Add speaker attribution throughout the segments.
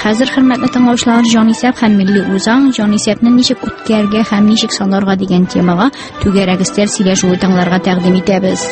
Speaker 1: Хәзер хөрмәтле тыңлаучылар, җанисәп һәм милли үзаң, җанисәпне ничек үткәргә һәм ничек санарга дигән темага түгәрәк истәр сөйләшүе тыңларга тәкъдим итәбез.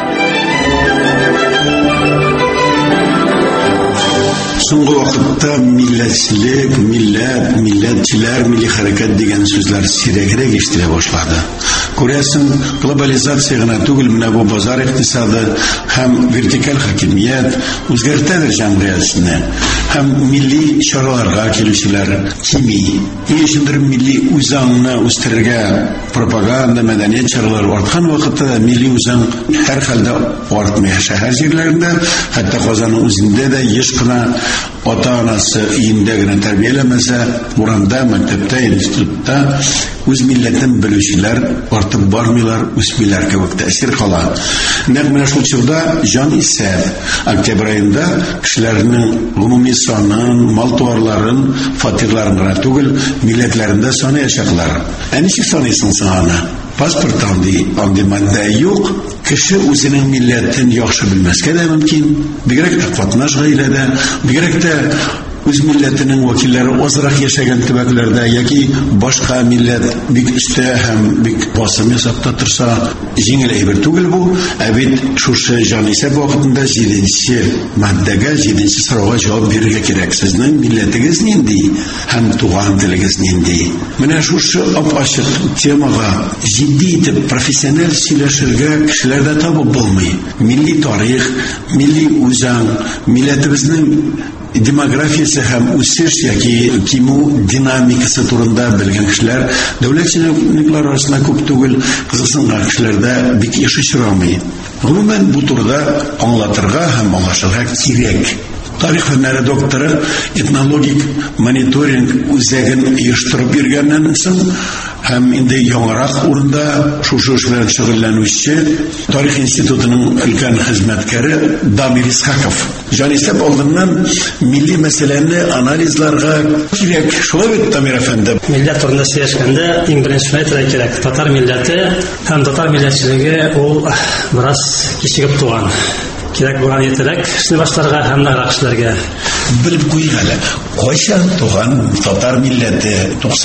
Speaker 2: Соңгы вакытта милләтчелек, милләтчеләр, милли хәрәкәт дигән сүзләр сирәгрәк ишетелә башлады. Күрәсең, глобализация гына түгел, менә бу базар икътисады һәм вертикаль хакимият үзгәртәдер җәмгыятьне. Һәм милли чараларга килүчеләр кими. Өчендер милли үзаңны үстерергә пропаганда, мәдәният чаралары арткан вакытта милли үзаң һәр хәлдә артмый. Шәһәр җирләрендә, хәтта Казанның үзендә дә еш кына ата-анасы өендә генә тәрбияләмәсә, урамда, мәктәптә, институтта үз милләтен белүчеләр артып бармыйлар, үсмиләр кебек тәэсир кала. Нәкъ менә шул чорда җанисәп октябрь аенда кешеләрнең гомуми санын, мал-туарларын, фатирларын гына түгел, милләтләрендә санаячаклар. Ничек саныйсың син аны? Паспорт андый матдә юк. Кеше үзенең милләтен яхшы белмәскә дә мөмкин. Бигрәк тә катнаш гаиләдә, бигрәк тә үз милләтенең вәкилләре азрак яшәгән төбәкләрдә яки башка милләт бик өстә һәм бик басым ясап торса, җиңел әйбер түгел бу. Ә бит шушы җанисәп вакытында 7нче матдәгә, 7нче сорауга җавап бирергә кирәк. Сезнең милләтегез нинди һәм туган телегез нинди? Менә шушы ап-ачык темага җитди итеп профессиональ сөйләшергә кешеләрдә табып булмый. Милли тарих, милли үзаң, милләтебезнең демографиясы һәм үсеш яки кимү динамикасы турында белгән кешеләр дәүләт чиновниклары арасында күп түгел, кызыксынган кешеләрдә бик еш очрамый. Гомумән бу турыда аңлатырга һәм аңлашырга кирәк. Тарих фәннәре докторы этнологик мониторинг үзәген оештырып биргәннән соң һәм инде яңарак урында шушы эш белән шөгыльләнүче Тарих институтының өлкән хезмәткәре Дамир Исхаков. Җанисәп алдыннан милли мәсьәләне анализларга кирәк. Шулай бит, Дамир әфәнде?
Speaker 3: Милләт турында сөйләшкәндә иң беренче әйтергә кирәк. Татар милләте һәм татар милләтчелеге ул бераз кичегеп туган. Кирәк булган ертерәк эшне башларга һәм ныграк эшләргә.
Speaker 2: Белеп куйыйк әле. Кайчан туган татар милләте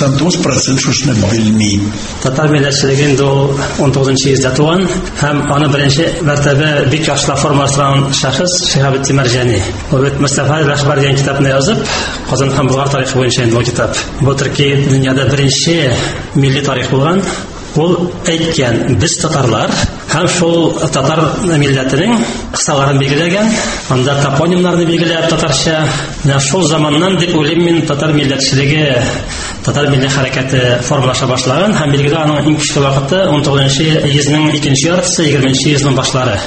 Speaker 2: 99% шушны белми.
Speaker 3: Татар милләтчелеге инде 19нчы йөздә туган һәм аны беренче мәртәбә бик яхшы формалаштырган шәхес Шиһабетдин Мәрҗани. Ул Мустафа Рәхбәр дигән китапны язып, Казан һәм Болгар тарихы буенча бу китап. Бу төрки дөньяда беренче милли тарих булган. Ул әйткән, без татарлар һәм шул татар милләтенең кысаларын билгеләгән, анда топонимнарны билгеләп татарча, менә шул заманнан дип уйлыйм мин татар милләтчелеге, татар милли хәрәкәте формалаша башлаган һәм билгеле аның иң көчле вакыты 19нчы йөзнең икенче яртысы, 20нчы йөзнең башлары.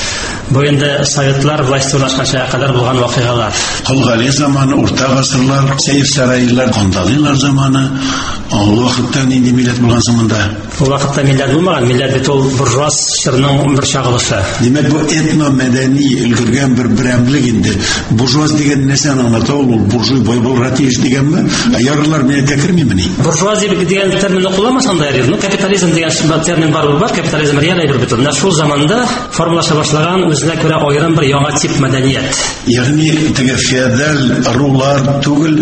Speaker 3: Бу инде советлар власти урнашканча кадәр булган вакыйгалар.
Speaker 2: Халгали заманы, урта гасырлар, Сәйф сарайлар, Кандалилар заманы, ул вакытта нинди милләт булган заманда?
Speaker 3: Ул вакытта милләт булмаган, милләт бит ул буржуаз чорның бер чагылышы.
Speaker 2: Димәк, бу этно-мәдәни өлгергән бер берәмлек инде. Буржуаз дигән нәрсәне аңлата, ул буржуй бай булырга тиеш дигәнме? Ярлар менә тәкермимени?
Speaker 3: Буржуазия дигән терминны кулланмасам да ярый. Капитализм дигән термин бар, капитализм реаль әйбер бит. Менә шул заманда формалаша башлаган үзенә күрә аерым бер яңа тип мәдәният.
Speaker 2: Ягъни теге феодаль рулар түгел,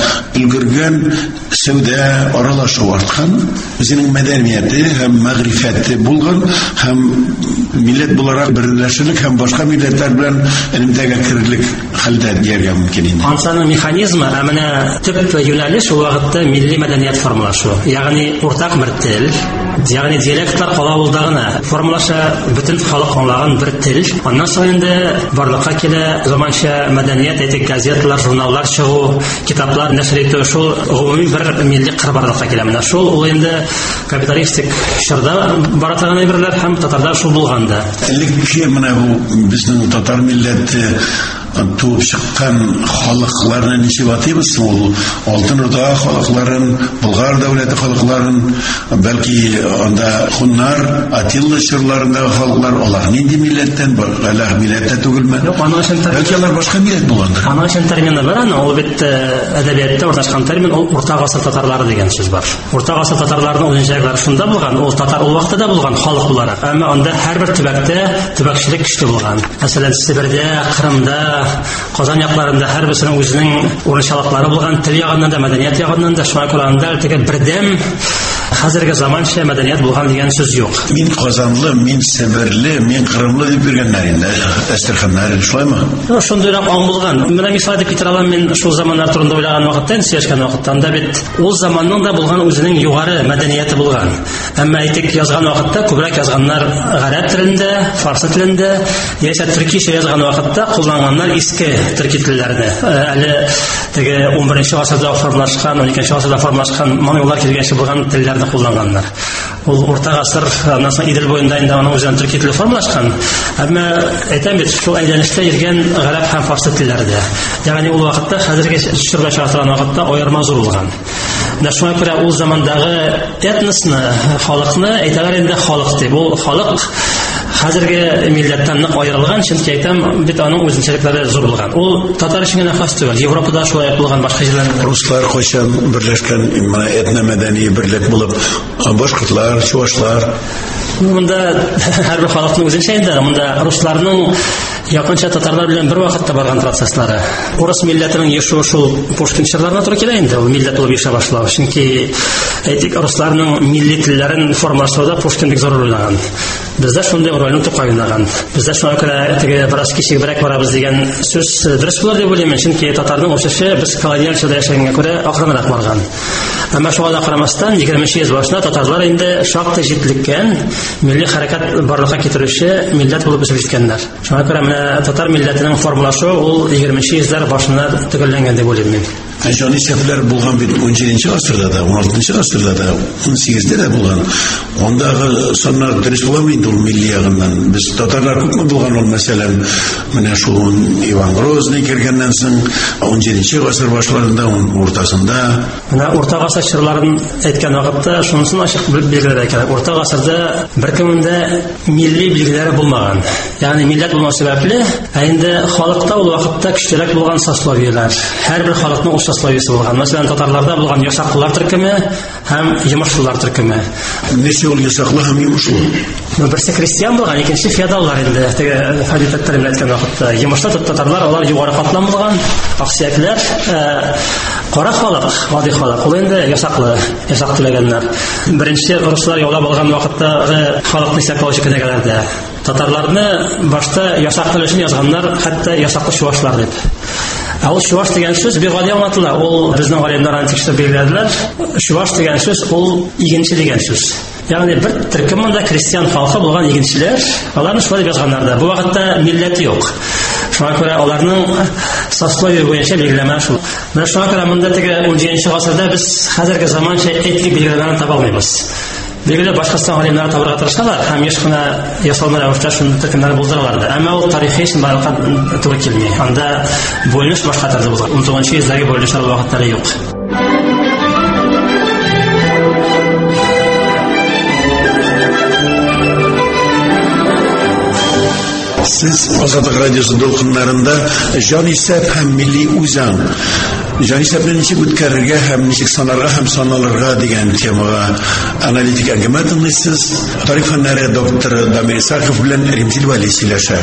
Speaker 2: өлгергән сәүдә аралашу арткан, үзенең мәдәнияте һәм мәгърифәте булган һәм милләт буларак берләшерлек һәм башка милләтләр белән элемтәгә кирерлек хәлдә дияргә мөмкин инде.
Speaker 3: Ансаның механизмы, менә төп юнәлеш ул вакытта милли мәдәният формалашу. Ягъни уртак бер тел, ягъни диалектлар кала булда гына формалаша бөтен халык аңлаган бер тел. Аннан соң инде барлыкка килә заманча мәдәният, әйтик, газеталар, журналлар чыгу, китаплар нәшр итү, шул гомуми бер милли кырбарлыкка килә. Менә шул ул инде капиталистик чорда бара торган әйберләр һәм татарда шул булганда.
Speaker 2: Элекке менә бу безнең татар милләте туып чыккан халыкларны ничек атыйбыз? Ул Алтын Урда халыкларын, Болгар дәүләте халыкларын, бәлки анда хуннар, Атилла чорларындагы халыклар, алар нинди милләттән, әле милләттә түгелме? Бәлки алар башка милләт булгандыр.
Speaker 3: Аның өчен термины бар, ул бит әдәбиятта урнашкан термин, ул урта гасыр татарлары дигән сүз бар. Урта гасыр татарларының үзенчәлекләре шунда булган, ул татар ул вакытта да булган халык буларак. Әмма анда һәрбер төбәктә төбәкчелек көчле булган. Мәсәлән, Сибирдә, Кырымда, Казан якларында һәрберсенең үзенең урынчалыклары булган, тел ягыннан да, мәдәният ягыннан да, шуңа күрә анда бердәм хәзерге заманча мәдәният булган дигән сүз юк.
Speaker 2: Мин Казанлы, мин Себерле, мин Кырымлы дип биргәннәр инде. Әстерханнар шулаймы?
Speaker 3: Шундыйрак аң булган. Менә мисал дип китә алам, мин шул заманнар турында уйлаган вакытта, сөйләшкән вакытта, анда бит ул заманның да булган үзенең югары мәдәнияте булган. Әмма әйтик, язган вакытта күбрәк язганнар гарәп телендә, фарсы телендә, яисә төркичә язган вакытта кулланганнар иске төрки телләрне. Әле теге 11нче гасырда формалашкан, 12нче гасырда формалашкан манылар килгәнче булган телләрне кулланганнар. Ул урта гасыр, аннан соң Идел буенда инде аның үзенең төрки теле формалашкан. Әмма әйтәм бит, шул әйләнештә йөргән гарәп һәм фарсы телләрдә. Ягъни ул вакытта хәзерге төшергә чыгарган вакытта аерма зур булган. Менә шуңа күрә ул замандагы этносны, халыкны әйтәләр инде халык дип. Ул халык хәзерге милләттән нык аерылган, чөнки әйтәм бит аның үзенчәлекләре зур булган. Ул татар өчен генә хас түгел, Европада шулай булган, башка җирләрдә.
Speaker 2: Руслар кайчан берләшкән, этно-мәдәни берлек булып, башкортлар, чуашлар.
Speaker 3: Монда һәрбер халыкның үзенчә инде, монда русларның якынча татарлар белән бер вакытта барган процесслары. Урыс милләтенең яшәү шул Пушкин чорларына туры килә инде, ул милләт булып яшәп башлау. Чөнки әйтик, русларның милли телләрен формалаштыруда Пушкин бик зур роль уйнаган. Бездә шундый рольне Тукай уйнаган. Бездә шуңа күрә теге бераз кичегрәк барабыз дигән сүз дөрес булыр дип уйлыйм, чөнки татарның үсеше без колониаль чорда яшәгәнгә күрә акрынрак барган. Әмма шуңа карамастан 20 йөз башына татарлар инде шактый җитлеккән, милли хәрәкәт барлыкка китерүче милләт булып үсеп җиткәннәр. Шуңа күрә менә татар милләтенең формалашу ул 20 йөзләр башына төгәлләнгән дип уйлыйм мин.
Speaker 2: Җан исәпләр булган бит 17нче гасырда да, 16нчы гасырда да, 18дә дә булган. Ондагы саннар дөрес буламы инде ул милли ягыннан? Без татарлар күпме булган ул, мәсәлән, менә шул Иван Грозный кергәннән соң 17нче гасыр башларында, уртасында.
Speaker 3: Менә урта гасыр чорларын әйткән вакытта шунысын ачык билгеләргә кирәк. Урта гасырда беркемдә милли билгеләре булмаган. Ягъни милләт булмау сәбәпле, инде халыкта ул вакытта көчлерәк булган сословияләр. Һәрбер халыкның сословиесе булган. Мәсәлән, татарларда булган ясаклылар төркеме һәм йомышлылар төркеме.
Speaker 2: Ничә ул ясаклы һәм йомышлы?
Speaker 3: Берсе крестьян булган, икенче феодаллар инде. Теге хәдифәттәр белән әйткән вакытта йомышлы татарлар, алар югары катлам булган, аксыяклар, кара халык, гади халык. Ул инде ясаклы, ясак теләгәннәр. Беренче руслар яулап алган вакытта халыкны исәпләүче кенәгәләрдә татарларны башта ясак теле өчен язганнар, хәтта ясаклы чуашлар дип. Ул чуваш дигән сүз бик гади аңлатыла. Ул безнең галимнәр антикчтә белгәннәр. Чуваш дигән сүз ул игенче дигән сүз. Ягъни бер төркем монда крестьян халкы булган игенчеләр, аларны шулай дип язганнар да. Бу вакытта милләт юк. Шуңа күрә аларның сословие буенча билгеләмә шул. Менә шуңа күрә монда теге 17нче гасырда без хәзерге заманча этник билгеләмәне таба алмыйбыз. Билгеле Башкортстан галимнәре табарга тырышалар һәм еш кына ясалма рәвештә шундый төркемнәр булдыралар да. Әмма ул тарихи өчен барлыкка туры килми. Анда бүленеш башка төрдә булган. 19нчы йөздәге бүленешләр вакытлары юк.
Speaker 2: Сез Азатлык радиосы дулкыннарында җан исәп һәм милли үзаң, җан исәпне ничек үткәрергә һәм ничек санарга һәм саналырга дигән темага аналитик әңгәмә тыңлыйсыз. Тарих фәннәре докторы Дамир Исаков белән Римзил Вәли сөйләшә.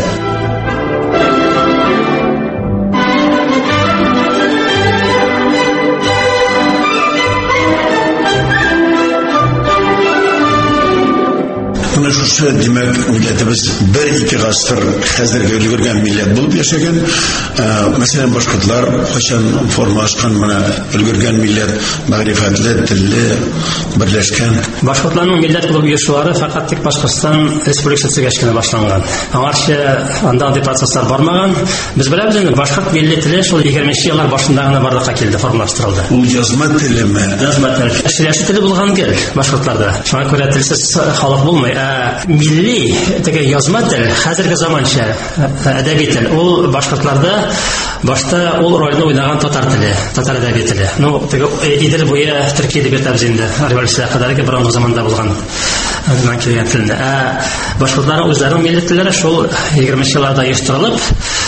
Speaker 2: Шушы димәк милләтебез 1-2 гасыр хәзерге өлгергән милләт булып яшәгән. Мәсәлән, башкортлар кайчан формалашкан, менә өлгергән милләт, мәгърифәтле, телле, берләшкән.
Speaker 3: Башкортларның милләт булып яшәүләре фақат тик Башкортстан республикасы генә башланган. Аңарча анда андый процесслар бармаган. Без беләбез инде башкорт милли теле шул 20нче еллар башында гына барлыкка килде, формалаштырылды.
Speaker 2: Ул язма телеме?
Speaker 3: Язма теле. Сөйләшү теле булган гел башкортларда. Шуңа күрә телсез халык булмый. Милли теге язма тел, хәзерге заманча әдәби тел, ул башкортларда башта ул рольне уйнаган татар теле, татар әдәби теле. Ну, теге Идел буе Төркия дип әйтәбез инде, революция кадәрге борынгы заманда булган аннан килгән телне. Башкортларның үзләренең милли телләре шул 20нче елларда оештырылып,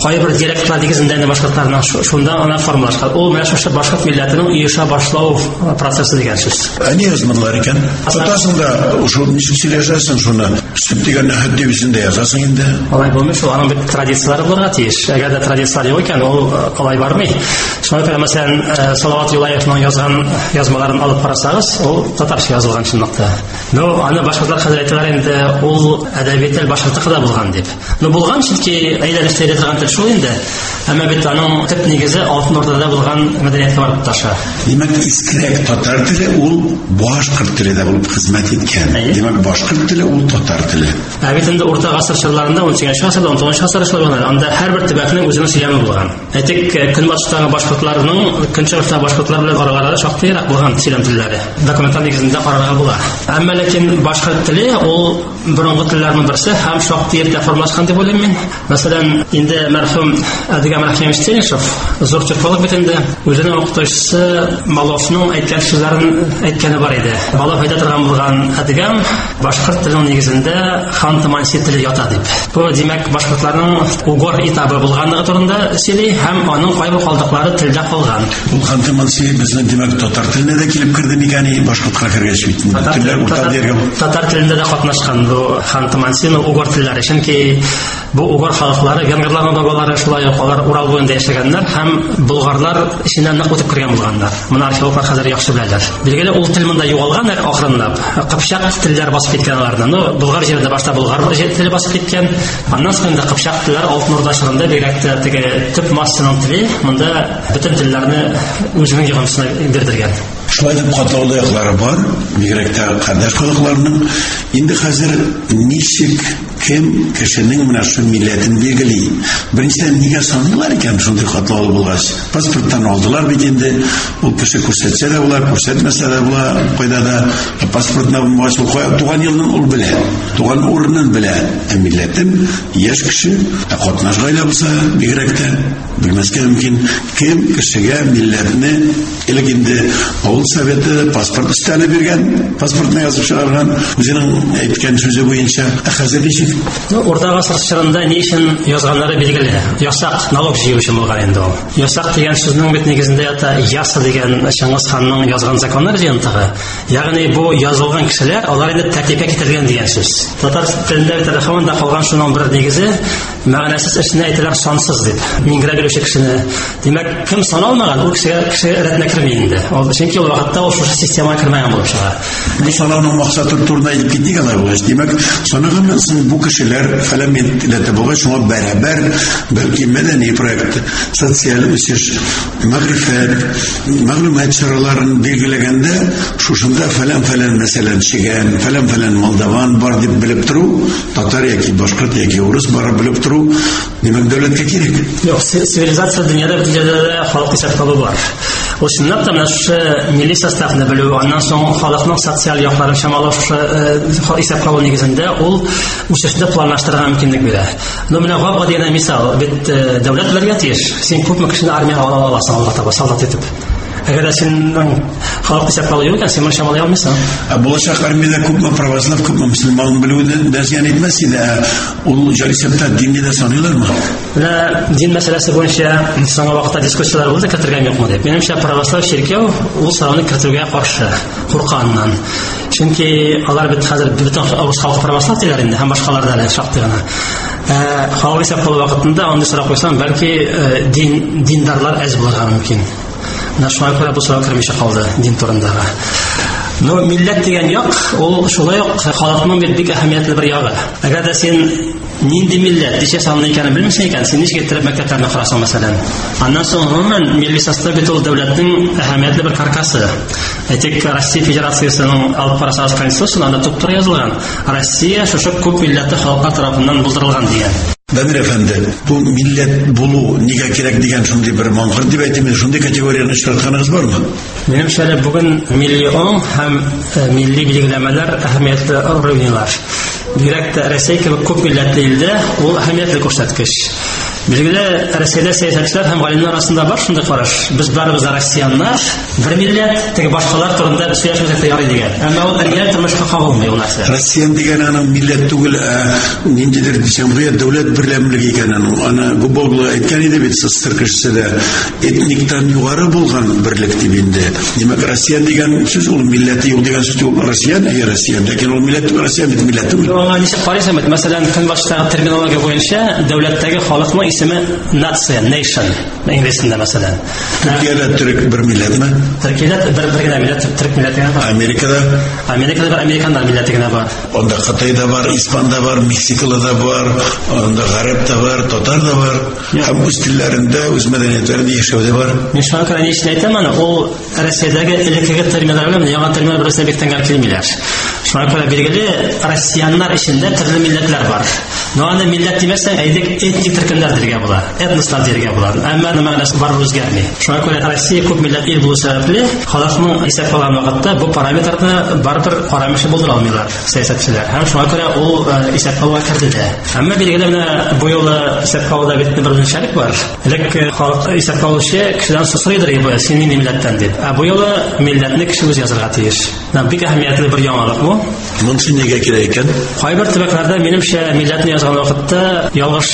Speaker 3: кайбер диалектлар дигезендә башкортларның шунда ана формалашкан. Ул менә шушы башкорт милләтенең оеша башлау процессы дигән сүз.
Speaker 2: Әни язмалар икән. Атасың да шул ничек сөйләшәсең шуны? Сүп дигән хәддибисендә язасың инде.
Speaker 3: Алай булмый шул, аның бит традициялары булырга тиеш. Әгәр дә традициялар юк икән, ул алай бармый. Шуңа күрә мәсәлән Салават Юлаевның язган язмаларын алып карасагыз, ул татарча язылган чынлыкта. Ну, аны башкортлар хәзер әйтәләр инде, ул әдәби тел башкортлыкта булган дип. Ну, булган чөнки әйләнештә әйтә торган тел шул инде. Әмма бит аның төп нигезе Алтын Урдада булган мәдәниятка барып таша.
Speaker 2: Димәк, искерәк татар теле ул башкорт теле дә булып хезмәт иткән. Димәк, башкорт теле ул татар теле.
Speaker 3: Ә бит инде урта гасыр чорларында 18 гасырда, 19 гасыр чорларында анда һәрбер төбәкнең үзенең сөйләме булган. Әйтик, Көнбатыштагы башкортларның Көнчыгыштагы башкортлар белән аралары шактый ерак булган сөйләм телләре. Документаль нигезендә карарга була. Әмма ләкин башкорт теле ул борынгы телләрнең берсе һәм шактый еракта формалашкан дип уйлыйм мин. Мәсәлән, инде мәрхүм Адыгам Рахимович Тенишев, зур türkolog бит инде үзенең укытучысы Маловның әйткән сүзләрен әйткәне бар иде. Малов әйтә торган булган Адыгам башкорт теленең нигезендә Ханты-Манси теле ята дип. Бу димәк башкортларның угор итабы булганлыгы турында сөйли һәм аның кайбер калдыклары телдә калган.
Speaker 2: Ул Ханты-Манси безнең димәк татар теленә дә килеп керде микән башкортка кергәч бит. Телләр урта дигән.
Speaker 3: Татар телендә дә катнашкан бу Ханты-Мансиның угор телләре, чөнки бу угор халыклары венгрларның багалары шулай ук алар Урал буенда яшәгәннәр һәм болгарлар иченнән нык үтеп кергән булганнар. Моны археологлар хәзер яхшы беләләр. Билгеле ул тел монда югалган ахырынлап. Кыпчак телләр басып киткән алардан. Ну, болгар җирендә башта болгар теле басып киткән. Аннан соң да кыпчак телләр Алтын Урда чорында бигрәк тә теге төп массаның теле монда бөтен телләрне үзенең йогынтысына бирдергән.
Speaker 2: Шулай дип катлаулы яклары бар, бигрәк тә кардәш халыкларның. Инде хәзер ничек кем кешенең менә шу милләтен билгели? Беренчедән нигә саныйлар икән шундый катлаулы булгач? Паспорттан алдылар бит инде. Ул кеше күрсәтсә дә була, күрсәтмәсә дә була, кайда да паспортна булмагач ул туган елның ул белә, туган урынын белә. Милләтем яшь кеше, катнаш гаилә булса, бигрәк тә белмәскә мөмкин. Кем кешегә милләтне илегенде авыл советы паспорт өстәле биргән, паспортны язып чыгарган, үзенең әйткән сүзе буенча. Хәзер ничек?
Speaker 3: Урта гасыр чорында ни өчен язганнары билгеле. Ясак налог җыю өчен булган инде ул. Ясак дигән сүзнең бит нигезендә ята ясы дигән Чыңгыз ханның язган законнар җыентыгы. Ягъни бу язылган кешеләр алар инде тәртипкә китерелгән дигән сүз. Татар телендә телефонда калган шуның бер нигезе мәгънәсез эшне әйтәләр сансыз дип. Миңгрә бирүче кешене. Димәк, кем саналмаган ул кеше рәтенә керми инде. Чөнки ул вакытта ул шушы системага кермәгән булып чыга.
Speaker 2: Бу санауның максаты турында әйтеп китик алай булгач. Димәк, санаганнан соң бу кешеләр фәламентләтә булгач шуңа бәрабәр бәлки мәдәни проект, социаль үсеш, мәгърифәт, мәгълүмат чараларын билгеләгәндә шушында фәлән мәсәлән чигән, фәлән молдаван бар дип белеп тору, татар яки башкорт яки урыс бар белеп тору, димәк дәүләткә кирәк.
Speaker 3: Юк, цивилизация дөньяда бөтенләй халык исәп-хисабы бар. Ул чынлап та менә шушы милли составны белү, аннан соң халыкның социаль якларын чамалау исәп-хисап нигезендә ул үсешне планлаштырырга мөмкинлек бирә. Ну менә гап дигән мисал, бит дәүләт белергә тиеш. Син күпме кешене армиягә ала аласың алга таба солдат итеп. Әгәр синең халык исәп-хисабы юк икән, син моны чамалый алмыйсың.
Speaker 2: Булачак армиядә күпме православ, күпме мөселман белүдән дә зыян итмәс иде. Ул җарисәптә динне дә саныйлармы?
Speaker 3: Менә дин мәсьәләсе буенча соңгы вакытта дискуссиялар булды, кертергән юкмы дип. Минемчә, православ ширкәү ул сорауны кертергә каршы, курканнан. Чөнки алар бит хәзер бөтен халык православ диләр инде, һәм башкалар да шактый гына. Халык исәп-хисабы вакытында андый сорау куйсам, бәлки диндарлар әз булырга мөмкин. Нашма күрә бу сорау кермичә калды дин турындагы. Но милләт дигән як, ул шулай ук халыкның бик әһәмиятле бер ягы. Әгәр дә син нинди милләт, ничә санлы икәнен белмисең икән, син ничек иттереп мәктәпләрне карасың мәсәлән. Аннан соң гомумән милли состав бит ул дәүләтнең әһәмиятле бер каркасы. Әйтик, Россия Федерациясының алып карасагыз конституциясында туп-туры язылган. Россия шушы күп милләтле халыклар тарафыннан булдырылган дигән.
Speaker 2: Бәдер әфәнде, бу милләт булу нигә кирәк дигән шундый бер маңгыр дип әйтәм, шундый категорияны чыгартканыгыз бармы?
Speaker 3: Минемчә, бүген милли оң һәм милли билгеләмәләр әһәмиятле уровньлар. Бигрәк тә Россия кебек күп милләтле илдә ул әһәмиятле күрсәткеч. Билгеле, Россиядә сәясәтчеләр һәм галимнәр арасында бар шундый караш. Без барыбыз россияннар, бер милләт, теге башкалар турында сөйләшмәсәк тә ярый дигән. Әмма ул реаль тормышка кагылмый ул нәрсә.
Speaker 2: Россиян дигән аның милләт түгел, ниндидер җәмгыять дәүләт берләмлеге икәнен. Аны Губоглы әйткән иде бит состыр кешесе, этниктан югары булган берлек дип инде. Димәк, Россиян дигән сүз ул милләте юк дигән сүз түгел. Россиян, Россиян, ләкин ул милләт түгел, Россиян бит милләт түгел.
Speaker 3: Аңа ничек карыйсың бит? Мәсәлән, көнбатыштагы терминология буенча дәүләттәге халыкның исеме нация, nation, инглизчәдә мәсәлән.
Speaker 2: Төркиядә төрек бер милләтме?
Speaker 3: Төркиядә бер генә милләт, төрек милләте бар.
Speaker 2: Америкада
Speaker 3: Америкада американнар милләте генә бар.
Speaker 2: Онда Кытайда бар, Испанда бар, Мексикада да бар, онда гарәп та бар, татар да бар. Һәм үз телләрендә, үз мәдәниятләрендә яшәүдә бар.
Speaker 3: Мин шуңа күрә ни өчен әйтәм аны, ул Россиядәге элеккеге терминнар белән яңа терминнар берсенә бик тәңгәл килмиләр. Шуңа күрә билгеле, россияннар эчендә төрле милләтләр бар. Но аны милләт димәсәң, әйдек этник төркемнәр дигән була, этнослар дигән була. Әмма мәгънәсе бар үзгәрми. Шуңа күрә Россия күп милләт ил булу сәбәпле, халыкның исәп алган вакытта бу параметрны барыбер карамышы булдыра алмыйлар сәясәтчеләр. Һәм шуңа күрә ул исәп алуга керде дә. Әмма билгеле менә бу юлы исәп алуда бит бер үзенчәлек бар. Элек халык исәп алучы кешедән сорыйдыр иде, син нинди милләттән дип. Бу юлы милләтне кеше үз язырга тиеш. Бик әһәмиятле бер яңалык бу.
Speaker 2: Монысы нигә кирәк икән?
Speaker 3: Кайбер төбәкләрдә минемчә милләтне язган вакытта ялгыш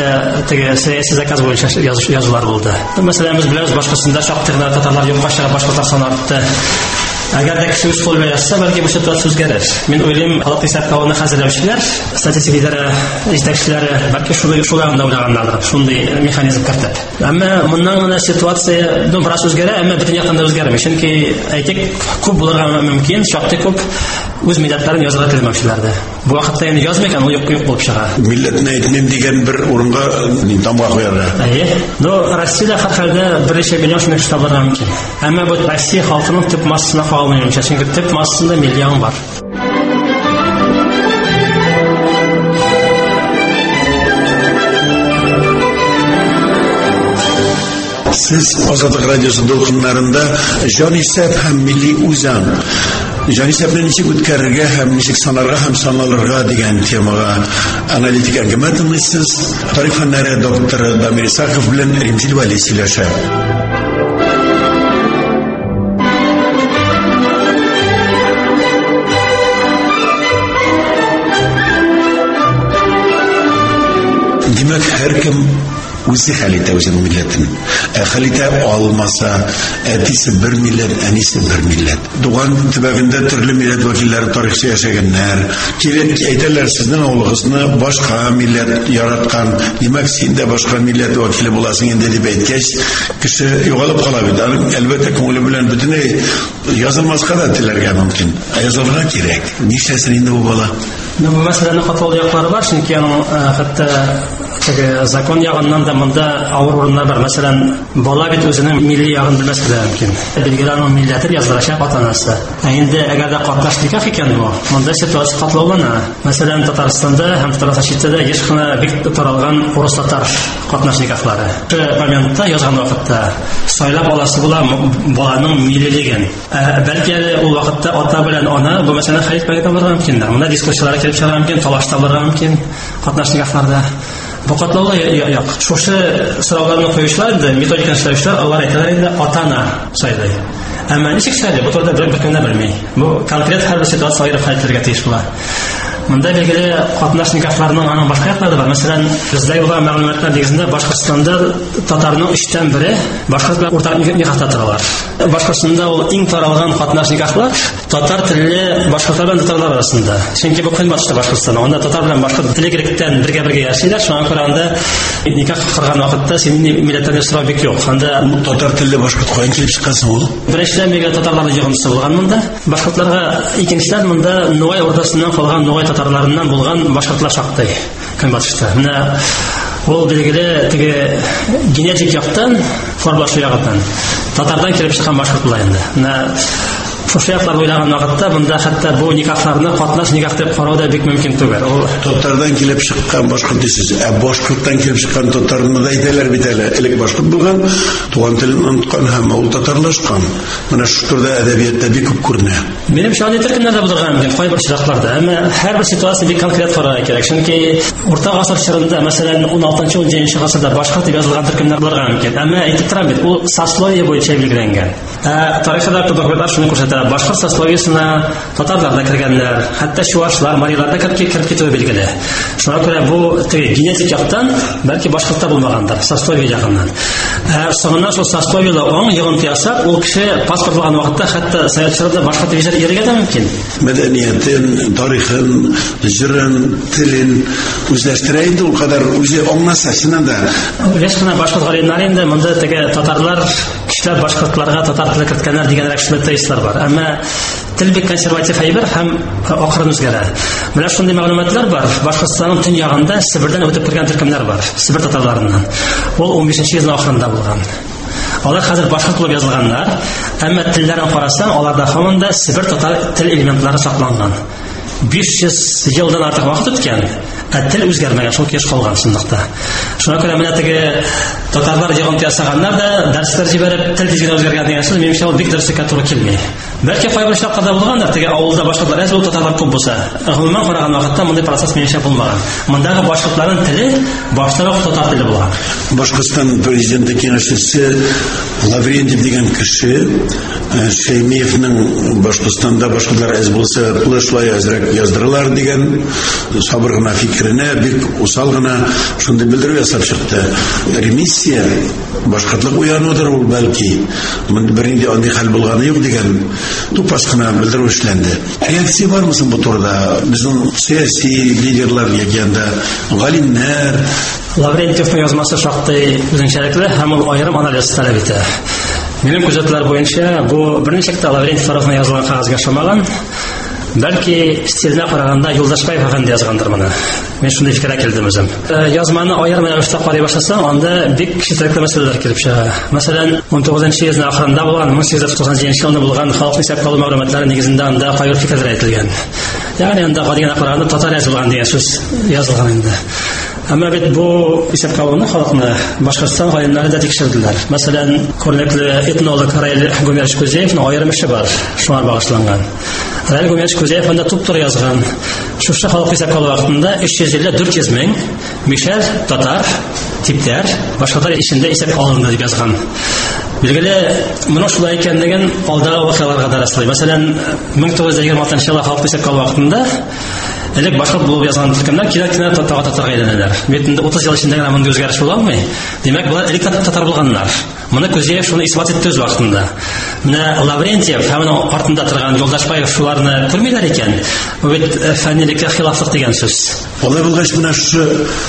Speaker 3: теге сәяси заказ буенча язулар булды. Мәсәлән, без беләбез, башкасында шактый гына татарлар юкка чыга, башкалар саны артты. Әгәр дә кеше үз кулы язса, бәлки бу ситуация үзгәрер. Мин уйлыйм, халык исәпләүне хәзерләүчеләр, статистика идарә җитәкчеләре бәлки шулай уйлаганнардыр, шундый механизм кертеп. Әмма моннан гына ситуация бераз үзгәрә, әмма бөтен якында үзгәрмәй. Чөнки әйтик, күп булырга мөмкин, шактый күп үз милләтләрен язырга теләмәүчеләрдә. Бу вакытта инде язмый икән, ул юк булып чыга.
Speaker 2: Милләтне әйтмим дигән бер урынга тамга куярга.
Speaker 3: Но Россиядә һәр хәлдә берничә миллион шундый кеше табылырга мөмкин. Әмма бу Россия халкының төп массасына калмыйча, чөнки төп массасында миллион бар.
Speaker 2: Сез Азатлык радиосы дулкыннарында җанисәп һәм милли үзаң, җанисәпне ничек үткәрергә һәм ничек санарга һәм саналырга дигән темага аналитик әңгәмә тыңлыйсыз. Тарих фәннәре докторы Дамир Исаков белән Римзил Вәли сөйләшә. Димәк, һәркем үзе хәл итә үзенең милләтен. Хәл итә алмаса, әтисе бер милләт, әнисе бер милләт. Туган төбәгендә төрле милләт вәкилләре тарихчы яшәгәннәр. Кирәк әйтәләр, сезнең авылыгызны башка милләт яраткан, димәк, син дә башка милләт вәкиле буласың инде дип әйткәч, кеше югалып кала бит. Әлбәттә, күңеле белән бөтенләй язылмаска да теләргә мөмкин. Язылырга кирәк. Нишләсен инде бу бала?
Speaker 3: Бу мәсьәләне катлаулы яклары бар, чөнки аның хәтта закон ягыннан да монда авыр урыннар бар. Мәсәлән, бала бит үзенең милли ягын белмәскә дә мөмкин. Билгеле, аның милләтен яздырачак ата-анасы. Инде әгәр дә катнаш никах икән бу, монда ситуация катлаулана. Мәсәлән, Татарстанда һәм Татарстанда еш кына бик таралган урыс-татар катнаш никахлары. Шул моментта язган вакытта сайлап аласы була баланың миллилеген. Бәлки ул вакытта ата белән ана бу мәсьәләне хәл итмәгән булырга мөмкин. Монда дискуссиялар килеп чыгара мөмкин, талашта булырга мөмкин катнаш никахларда. Бу катлаулы як. Шушы сорауларны куючылар инде, методиканы эшләүчеләр, алар әйтәләр инде ата-ана сайлый. Әмма ничек сайлый? Бу турыда бер белми. Бу конкрет һәр бер ситуация аерып хәл итәргә тиеш була. Монда билгеле катнаш никахларның аның башка яклары бар. Мәсәлән, бездә булган мәгълүматлар нигезендә Башкортстанда татарның 3тән 1 башкорт белән уртак никахта торалар. Башкортстанда ул иң таралган катнаш никахлар татар телле башкортлар белән татарлар арасында. Чөнки бу көнбатышта Башкортстан, анда татар белән башкорт теле гректән бергә яшиләр. Шуңа күрә анда никах кырган вакытта синең милләттән сорау бик юк. Анда
Speaker 2: татар телле башкорт каян килеп чыккансың ул?
Speaker 3: Беренчедән бергә татарларның җыгындысы булган монда. Башкортларга икенчедән монда Нугай урдасыннан калган Нугай татарларыннан булган башкортлар шактый көнбатышта. Менә ул билгеле теге генетик яктан, формалашу ягыннан татардан килеп чыккан башкортлар инде. Менә шушы якларны уйлаган вакытта монда хәтта бу никахларны катнаш никах дип карау да бик мөмкин түгел. Ул
Speaker 2: Татардан килеп чыккан башкорт дисез. Башкорттан килеп чыккан татарны да әйтәләр бит әле. Элек башкорт булган, туган телен оныткан һәм ул татарлашкан. Менә шу турда әдәбиятта бик күп күренә.
Speaker 3: Минем шундый төркемнәрдә булдырган мөмкин кайбер чиракларда, әмма һәрбер ситуация бик конкрет карарга кирәк. Чөнки урта гасыр чорында, мәсәлән, 16-17 гасырда башкорт дип язылган төркемнәр булырга мөмкин. Әмма әйтеп торам бит, ул сословие буенча билгеләнгән. Тарихта документлар шуны күрсәтә. Башкорт сословиесенә татарлар да кергәннәр, хәтта чуашлар, марилар да киреп китүе билгеле. Шуңа күрә бу генетик яктан бәлки башкортта булмагандыр, сословие ягыннан. Соңыннан шул сословиеле оң йогынты ясап, ул кеше паспорт алган вакытта хәтта сәясәтчеләрдә башкорт дип йөрергә дә мөмкин.
Speaker 2: Мәдәниятен, тарихын, җырын, телен үзләштерә инде ул кадәр үзе аңласа чыннан да.
Speaker 3: Лешкана башкорт галимнәр инде монда теге татарлар кешеләр башкортларга татар теле керткәннәр дигәнрәк шулай бар. Әмма тел бик консерватив әйбер һәм акрын үзгәрә. Менә шундый мәгълүматлар бар. Башкортстанның төн ягында Себердән үтеп кергән төркемнәр бар. Себер татарларыннан. Ул 15нче йөзнең ахырында булган. Алар хәзер башкорт булып язылганнар, әмма телләрен карасаң, аларда һаман да Себер татар тел элементлары сакланган. 500 елдан артык вакыт үткән, тел үзгәрмәгән, шул кеш калган шундыкта. Шуңа күрә менә теге татарлар йогынты ясаганнар да дәресләр җибәреп тел тизгә үзгәргән дигән сүз минемчә ул бик дөрескә туры килми. Бәлки кайбер чакларда булгандыр, теге авылда башкортлар әз ул татарлар күп булса, гомумән караган вакытта мондый процесс минемчә булмаган. Мондагы башкортларның теле баштарак татар теле булган.
Speaker 2: Башкортстан президенты киңәшчесе Лаврентьев дигән кеше Шәймиевнең Башкортстанда башкортлар әз булса, шулай әзрәк яздыралар дигән сабыр гына фикеренә бик усал гына шундый белдерү ясап чыкты. Ремиссия башкортлык уянудыр ул бәлки. Монда бернинди андый хәл булганы юк дигән тупас кына белдерү эшләнде. Реакция бармы соң бу турыда? Безнең сәяси лидерлар ягында галимнәр
Speaker 3: Лаврентьевның язмасы шактый үзенчәлекле һәм ул аерым анализ таләп итә. Минем күзәтүләр буенча бу берничә Лаврентьев тарафыннан язылган кагазга шамаган. Бәлки стиленә караганда Юлдашбаев әфәнде язгандыр моны. Мен шундый фикергә килдем үзем. Язманы аерым рәвештә карый башласаң, анда бик четерекле мәсьәләләр килеп чыга. Мәсәлән, 19нчы йөзнең ахырында булган, 1897 елда булган халык исәп калу мәгълүматлары нигезендә анда кайбер фикерләр әйтелгән. Ягъни анда гадигә караганда татар язылган дигән сүз язылган инде. Әмма бит бу исәп калуны халыкны Башкортстан галимнәре дә тикшерделәр. Мәсәлән, күренекле этнолог Раил Гумерш Күзеевның аерым эше бар, шуңа багышланган. Раил Гумерш Күзеев анда туп-туры язган. Шушы халык исәп калу вакытында 350-400 мең мишәр татар, типтәр, башкалар ичендә исәп алынды дип язган. Билгеле, моны шулай икәнлеген алдагы вакыйгаларга да раслый. Мәсәлән, 1926 елда халык исәп калу вакытында элек башкорт булып язган төркемнәр кирәк-кенә татарга әйләнәләр. Бит инде 30 ел эчендә генә мондый үзгәреш була алмый. Димәк, булар элек татар булганнар. Моны Күзеев шуны исбат итте үз вакытында. Менә Лаврентьев һәм аның артында торган Юлдашбаев шуларны күрмиләр икән. Бу бит фәннилеккә хилафлык дигән сүз.
Speaker 2: Алай булгач менә шу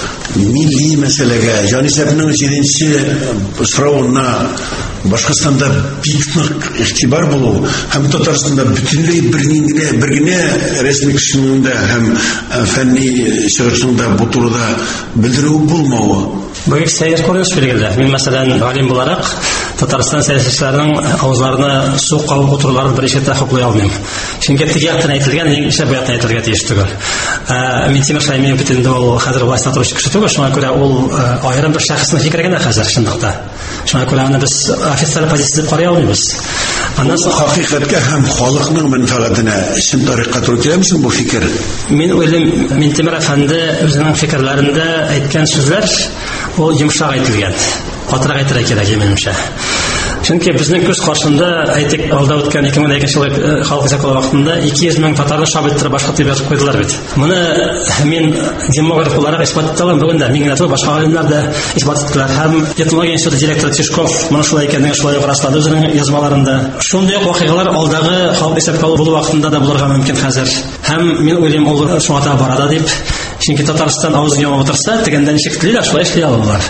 Speaker 2: милли мәсьәләгә, Җанисәпнең 7нче сорауына Башкортстанда бик нык игътибар булу һәм Татарстанда бөтенләй бер генә рәсми кешенең һәм фәнни чыгышында бу турыда белдерү булмавы.
Speaker 3: Бу бик сәер күренеш билгеле. Мин мәсәлән галим буларак Татарстан сәясәтчеләренең авызларына су кабып утыруларын беренче хуплый алмыйм. Чөнки теге яктан әйтелгән, ниңә бу яктан әйтергә тиеш түгел. Минтимер Шәймиев бит инде ул хәзер властьта торучы кеше түгел, шуңа күрә ул аерым бер шәхесне фикер генә хәзер шундыкта. Шуңа күрә аны без официаль позиция дип карый алмыйбыз. Аннан соң
Speaker 2: хакыйкатькә һәм халыкның мәнфәгатенә чын тарихка туры киләмсең бу фикер?
Speaker 3: Мин уйлыйм, Минтимер әфәнде үзенең фикерләрендә әйткән сүзләр ул йомшак әйтелгән. Катырак әйтергә кирәк минемчә. Чөнки безнең күз каршында әйтик алда үткән 2002 елда халык исәп калу вакытында 200 мең татарны шабыттырып башка дип язып куйдылар бит. Моны мин демограф буларак исбат иттем, бүген дә мин генә түгел, башка галимнәр дә исбат иттеләр. Һәм этнология институты директоры Тишков моны шулай икәнлеген шулай раслады үзенең язмаларында. Шундый вакыйгалар алдагы халык исәп калу булу вакытында да булырга мөмкин хәзер. Һәм мин уйлыйм, ул шуңа таба барада дип. Чөнки Татарстан авызын ямап утырса, тегендә ничек телиләр, шулай эшли алалар.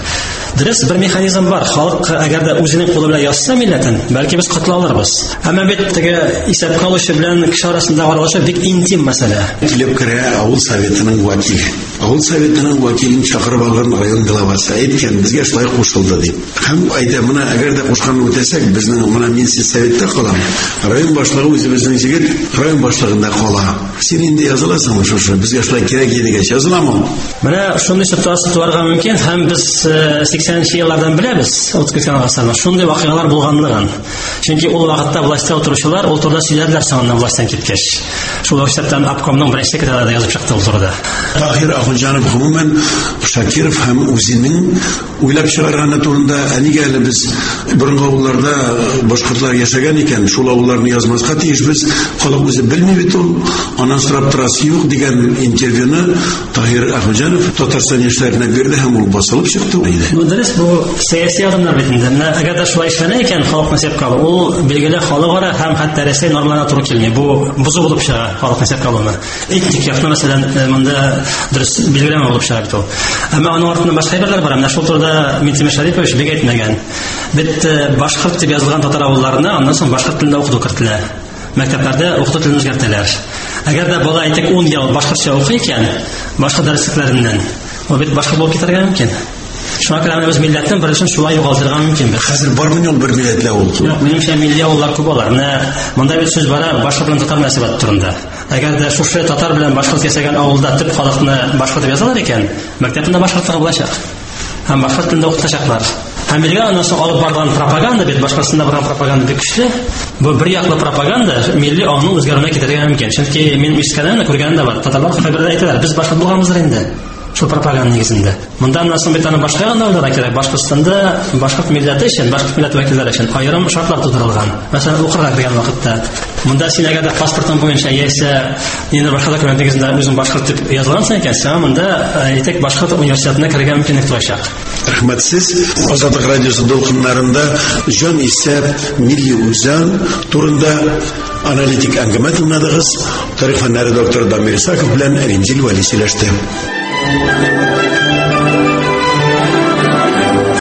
Speaker 3: Дөрес, бер механизм бар. Халык әгәр дә үзенең кулы белән язса милләтен, бәлки без кытыла алырбыз. Әмма бит теге исәпкә алучы белән кеше арасында аралашу бик интим мәсьәлә.
Speaker 2: Килеп керә авыл советының вәкиле. Авыл советының вәкилен чакырып алган район главасы әйткән, безгә шулай кушылды дип. Һәм әйтә, моны әгәр дә кушканны үтәсәк, безнең моны мин советта калам. Район башлыгы үзебезнең җигет район башлыгында кала. Син инде языласың шушы, безгә шулай кирәк дигәч языламы?
Speaker 3: Менә шундый ситуация туарга мөмкин, һәм без 80нче еллардан беләбез, 30-нчы гасырда шундый вакыйгалар булганлыгын. Чөнки ул вакытта властьта утыручылар ул турыда сөйләделәр соңыннан властьтан киткәч. Шул вакыттан обкомның беренче секретаре язып чыкты ул турыда.
Speaker 2: Таһир Ахунҗанов гомумән Шакиров һәм үзенең уйлап чыгарганы турында әнигә әле без борынгы авылларда башкортлар яшәгән икән, шул авылларны язмаска тиешбез, халык үзе белми бит ул, аннан сорап торасы юк дигән интервьюны Таһир Ахунҗанов Татарстан яшьләренә бирде һәм ул басылып чыкты иде.
Speaker 3: Бу дөрес, бу сәяси адымнар бит инде. Әгәр дә шулай эшләнә икән, халык мәсьәләп калу, ул билгеле халыкара һәм хәтта Рәсәй нормаларына туры килми. Бу бузу булып чыга халык мәсьәләп калуны. Этник яктан мәсәлән, монда дөрес билгеләмә булып чыга бит ул. Әмма аның артында башка әйберләр бар. Менә шул турыда Минтимер Шәрипович бик әйтмәгән. Бит башкорт дип язылган татар авылларына аннан соң башкорт телендә укыту кертелә. Мәктәпләрдә укыту телен үзгәртәләр. Әгәр дә бала әйтик 10 ел башкортча укый икән, башка дәреслекләреннән, ул бит башка булып китәргә мөмкин. Шуңа күрә без милләтнең беренче шулай югалтырга мөмкин.
Speaker 2: Хәзер бармы ул бер милләтле ул?
Speaker 3: Минемчә милли авыллар күп алар. Менә монда бит сүз бара башкорт белән татар мөнәсәбәте турында. Әгәр дә шушы татар белән башкорт ясаган авылда төп халыкны башкорт дип язалар икән, мәктәптә башкортлыгы булачак. Һәм башкорт телендә укытачаклар. Һәм биргән аннан соң алып барган пропаганда бит башкортстанда барган пропаганда бик көчле. Бу бер яклы пропаганда милли аңның үзгәрүенә китерергә мөмкин. Чөнки мин искәнән күргәнем дә бар. Татарлар хәбәрдә әйтәләр, без башкорт булганбыздыр инде. Шул пропаганда нигезендә. Монда соң бит аны башка янда да кирәк. Башкортстанда башкорт милләте өчен, башкорт милләт вәкилләре өчен аерым шартлар тудырылган. Мәсәлән, укырга кергән вакытта монда син әгәр дә паспортың буенча яисә инде башка документ нигезендә үзең башкорт дип язылгансың икән, сиңа монда әйтик башкорт университетына кергән мөмкинлек туачак.
Speaker 2: Рәхмәтсез. Азатлык радиосы дулкыннарында җан исәп милли үзән турында аналитик әңгәмә тыңладыгыз. Тарих фәннәре докторы Дамир Исаков белән Римзил Вәли сөйләште.